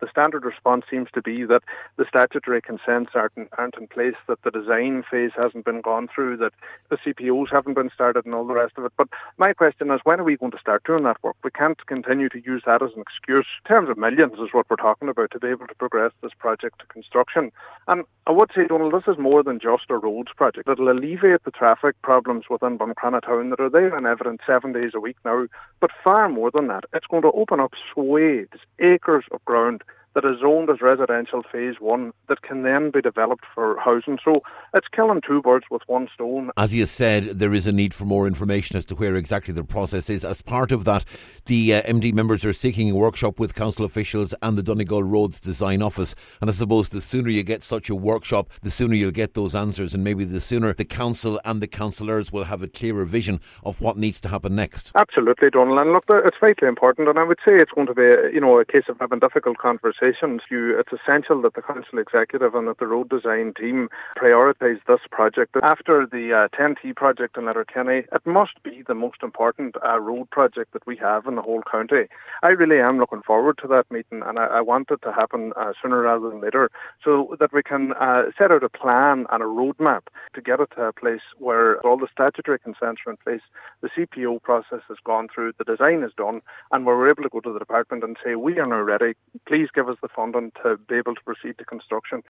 standard response seems to be that the statutory consents aren't in place, that the design phase hasn't been gone through, that the CPOs haven't been started and all the rest of it. But my question is, when are we going to start doing that work? We can't continue to use that as an excuse. In terms of millions is what we're talking about to be able to progress this project to construction. And I would say, Donald, this is more than just a roads project. It'll alleviate the traffic problems within Buncrana town that are there in evidence 7 days a week now. But far more than that, it's going to open up swathes, acres of ground that is zoned as residential phase 1 that can then be developed for housing. So it's killing two birds with one stone. As you said, there is a need for more information as to where exactly the process is. As part of that, the MD members are seeking a workshop with council officials and the Donegal Roads Design Office. And I suppose the sooner you get such a workshop, the sooner you'll get those answers, and maybe the sooner the council and the councillors will have a clearer vision of what needs to happen next. Absolutely, Donald. And look, it's vitally important, and I would say it's going to be a case of having difficult conversations. It's essential that the council executive and that the road design team prioritise this project. After the 10T project in Letterkenny, it must be the most important road project that we have in the whole county. I really am looking forward to that meeting, and I want it to happen sooner rather than later, so that we can set out a plan and a roadmap to get it to a place where all the statutory consents are in place, the CPO process has gone through, the design is done, and where we're able to go to the department and say, we are now ready, please give us the funding to be able to proceed to construction.